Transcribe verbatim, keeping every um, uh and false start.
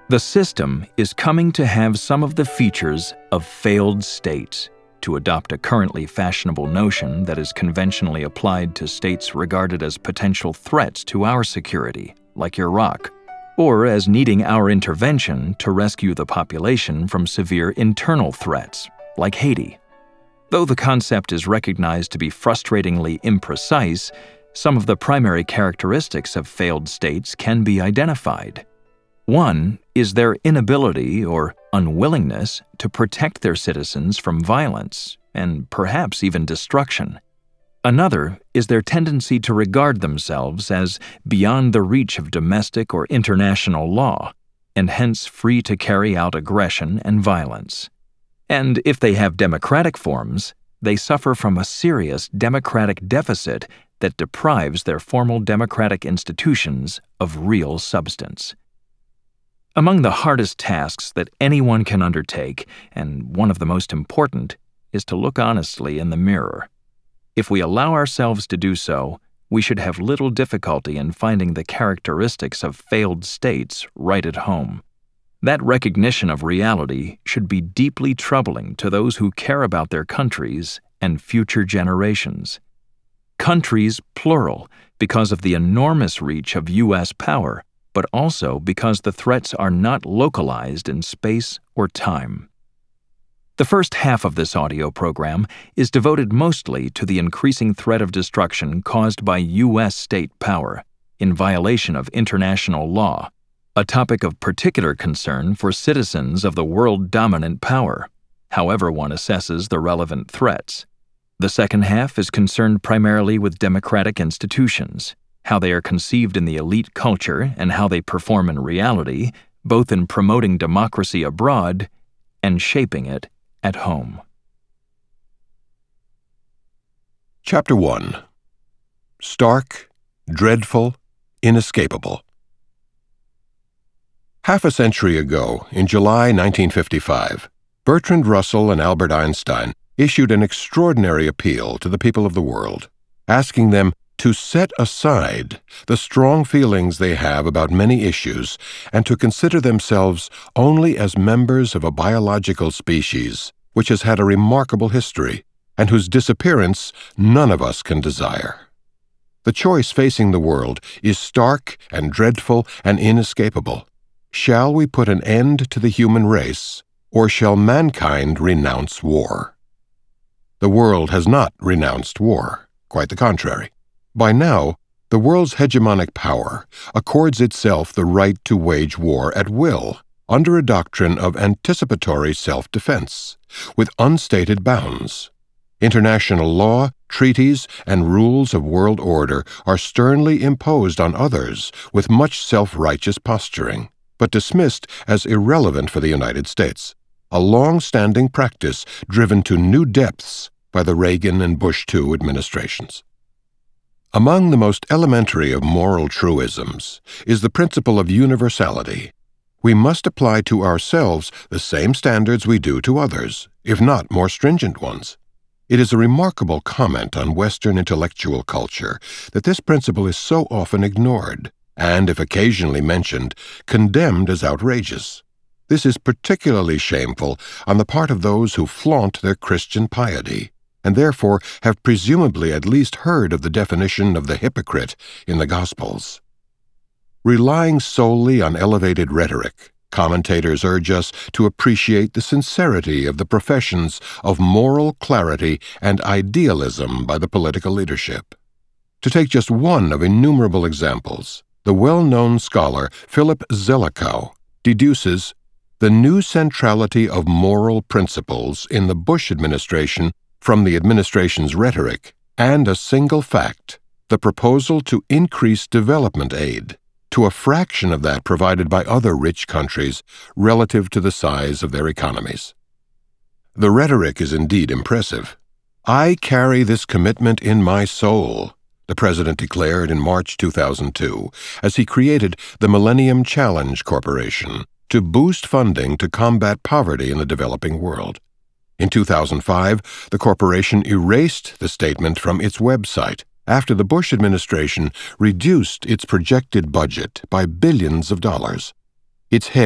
The system is coming to have some of the features of failed states, to adopt a currently fashionable notion that is conventionally applied to states regarded as potential threats to our security, like Iraq, or as needing our intervention to rescue the population from severe internal threats, like Haiti. Though the concept is recognized to be frustratingly imprecise, some of the primary characteristics of failed states can be identified. One is their inability or unwillingness to protect their citizens from violence and perhaps even destruction. Another is their tendency to regard themselves as beyond the reach of domestic or international law, and hence free to carry out aggression and violence. And if they have democratic forms, they suffer from a serious democratic deficit that deprives their formal democratic institutions of real substance. Among the hardest tasks that anyone can undertake, and one of the most important, is to look honestly in the mirror. If we allow ourselves to do so, we should have little difficulty in finding the characteristics of failed states right at home. That recognition of reality should be deeply troubling to those who care about their countries and future generations. Countries, plural, because of the enormous reach of U S power, but also because the threats are not localized in space or time. The first half of this audio program is devoted mostly to the increasing threat of destruction caused by U S state power, in violation of international law, a topic of particular concern for citizens of the world-dominant power, however one assesses the relevant threats. The second half is concerned primarily with democratic institutions, how they are conceived in the elite culture and how they perform in reality, both in promoting democracy abroad and shaping it at home. Chapter one. Stark, Dreadful, Inescapable. Half a century ago, in July nineteen fifty-five, Bertrand Russell and Albert Einstein issued an extraordinary appeal to the people of the world, asking them to set aside the strong feelings they have about many issues and to consider themselves only as members of a biological species which has had a remarkable history and whose disappearance none of us can desire. The choice facing the world is stark and dreadful and inescapable. Shall we put an end to the human race, or shall mankind renounce war? The world has not renounced war, quite the contrary. By now, the world's hegemonic power accords itself the right to wage war at will under a doctrine of anticipatory self-defense, with unstated bounds. International law, treaties, and rules of world order are sternly imposed on others with much self-righteous posturing, but dismissed as irrelevant for the United States, a long-standing practice driven to new depths by the Reagan and Bush the second administrations. Among the most elementary of moral truisms is the principle of universality. We must apply to ourselves the same standards we do to others, if not more stringent ones. It is a remarkable comment on Western intellectual culture that this principle is so often ignored, and, if occasionally mentioned, condemned as outrageous. This is particularly shameful on the part of those who flaunt their Christian piety, and therefore have presumably at least heard of the definition of the hypocrite in the Gospels. Relying solely on elevated rhetoric, commentators urge us to appreciate the sincerity of the professions of moral clarity and idealism by the political leadership. To take just one of innumerable examples, the well-known scholar Philip Zelikow deduces the new centrality of moral principles in the Bush administration from the administration's rhetoric, and a single fact, the proposal to increase development aid to a fraction of that provided by other rich countries relative to the size of their economies. The rhetoric is indeed impressive. "I carry this commitment in my soul," the president declared in March two thousand two, as he created the Millennium Challenge Corporation to boost funding to combat poverty in the developing world. In two thousand five, the corporation erased the statement from its website after the Bush administration reduced its projected budget by billions of dollars. Its head